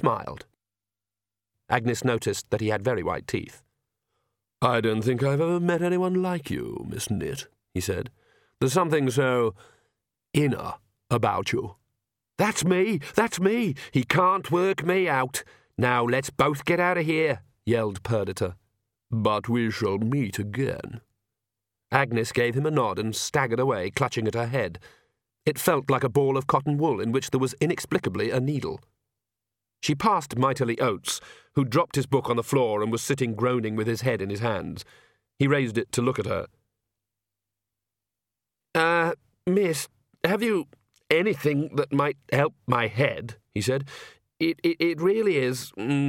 smiled. Agnes noticed that he had very white teeth. "I don't think I've ever met anyone like you, Miss Knit," he said. "There's something so inner about you." That's me! That's me! He can't work me out. Now let's both get out of here," yelled Perdita. "But we shall meet again." Agnes gave him a nod and staggered away, clutching at her head. It felt like a ball of cotton wool in which there was inexplicably a needle. She passed Mightily Oates, who dropped his book on the floor and was sitting groaning with his head in his hands. He raised it to look at her. Miss, have you anything that might help my head?" he said. It really is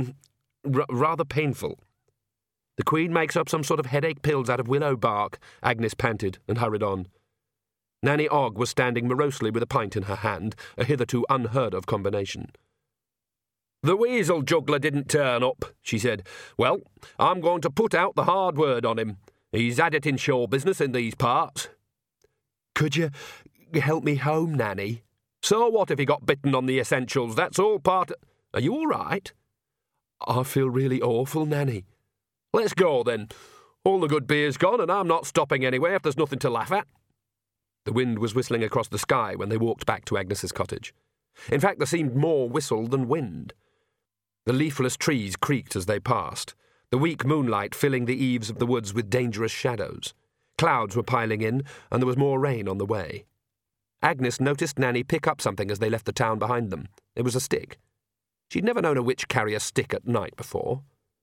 rather painful." "The Queen makes up some sort of headache pills out of willow bark," Agnes panted and hurried on. Nanny Ogg was standing morosely with a pint in her hand, a hitherto unheard-of combination. "The weasel juggler didn't turn up," she said. "Well, I'm going to put out the hard word on him. He's had it in show business in these parts." "Could you help me home, Nanny?" "So what if he got bitten on the essentials? That's all part of... Are you all right?" "I feel really awful, Nanny." "Let's go, then. All the good beer's gone, and I'm not stopping anywhere if there's nothing to laugh at." The wind was whistling across the sky when they walked back to Agnes's cottage. In fact, there seemed more whistle than wind. The leafless trees creaked as they passed, the weak moonlight filling the eaves of the woods with dangerous shadows. Clouds were piling in, and there was more rain on the way. Agnes noticed Nanny pick up something as they left the town behind them. It was a stick. She'd never known a witch carry a stick at night before.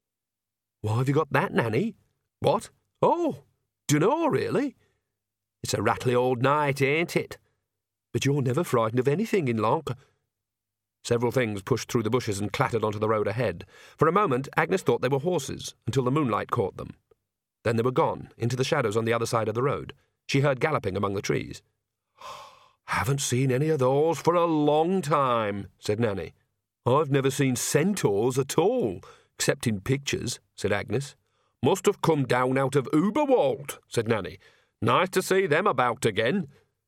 "Why have you got that, Nanny?" "What? Oh, dunno, really." "It's a rattly old night, ain't it?" "But you're never frightened of anything in Lanka." Several things pushed through the bushes and clattered onto the road ahead. For a moment, Agnes thought they were horses, until the moonlight caught them. Then they were gone, into the shadows on the other side of the road. She heard galloping among the trees. "Haven't seen any of those for a long time," said Nanny. "I've never seen centaurs at all, except in pictures," said Agnes. "Must have come down out of Uberwald," said Nanny. "Nice to see them about again."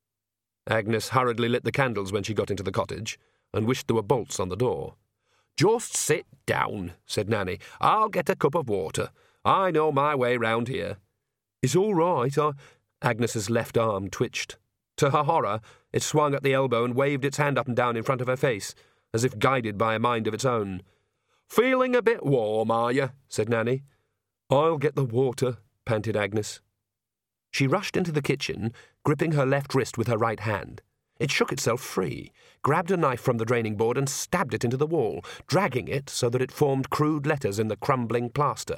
Agnes hurriedly lit the candles when she got into the cottage, and wished there were bolts on the door. "Just sit down," said Nanny. "I'll get a cup of water. I know my way round here." "It's all right. Agnes's left arm twitched. To her horror, it swung at the elbow and waved its hand up and down in front of her face, as if guided by a mind of its own. "Feeling a bit warm, are you?" said Nanny. "I'll get the water," panted Agnes. She rushed into the kitchen, gripping her left wrist with her right hand. It shook itself free, grabbed a knife from the draining board and stabbed it into the wall, dragging it so that it formed crude letters in the crumbling plaster.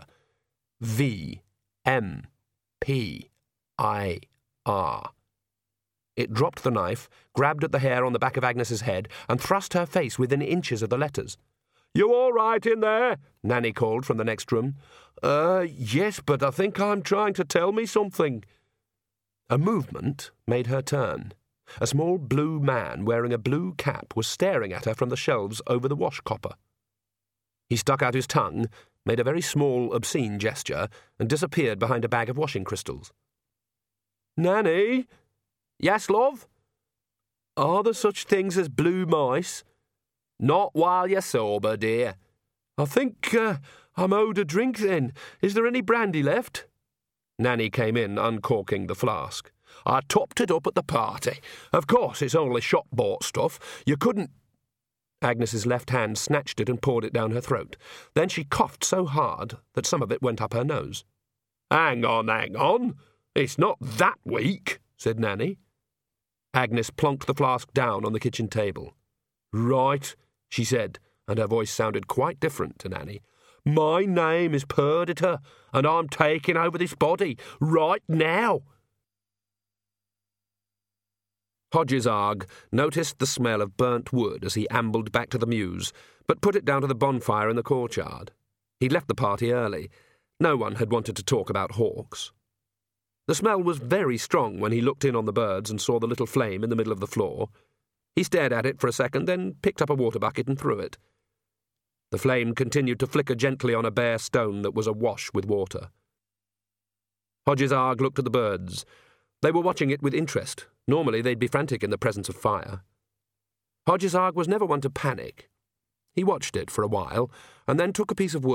V-M-P-I-R. It dropped the knife, grabbed at the hair on the back of Agnes's head, and thrust her face within inches of the letters. "You all right in there?" Nanny called from the next room. Yes, but I think I'm trying to tell me something." A movement made her turn. A small blue man wearing a blue cap was staring at her from the shelves over the wash copper. He stuck out his tongue, made a very small, obscene gesture, and disappeared behind a bag of washing crystals. "Nanny?" "Yes, love?" "Are there such things as blue mice?" "Not while you're sober, dear." "I think I'm owed a drink then. Is there any brandy left?" Nanny came in, uncorking the flask. "I topped it up at the party. Of course, it's only shop-bought stuff. You couldn't—" Agnes's left hand snatched it and poured it down her throat. Then she coughed so hard that some of it went up her nose. Hang on. It's not that weak," said Nanny. Agnes plonked the flask down on the kitchen table. "Right," she said, and her voice sounded quite different to Nanny. "My name is Perdita, and I'm taking over this body right now." Hodges Arg noticed the smell of burnt wood as he ambled back to the mews, but put it down to the bonfire in the courtyard. He'd left the party early. No one had wanted to talk about hawks. The smell was very strong when he looked in on the birds and saw the little flame in the middle of the floor. He stared at it for a second, then picked up a water bucket and threw it. The flame continued to flicker gently on a bare stone that was awash with water. Hodges Arg looked at the birds. They were watching it with interest. Normally they'd be frantic in the presence of fire. Hodges Arg was never one to panic. He watched it for a while, and then took a piece of wood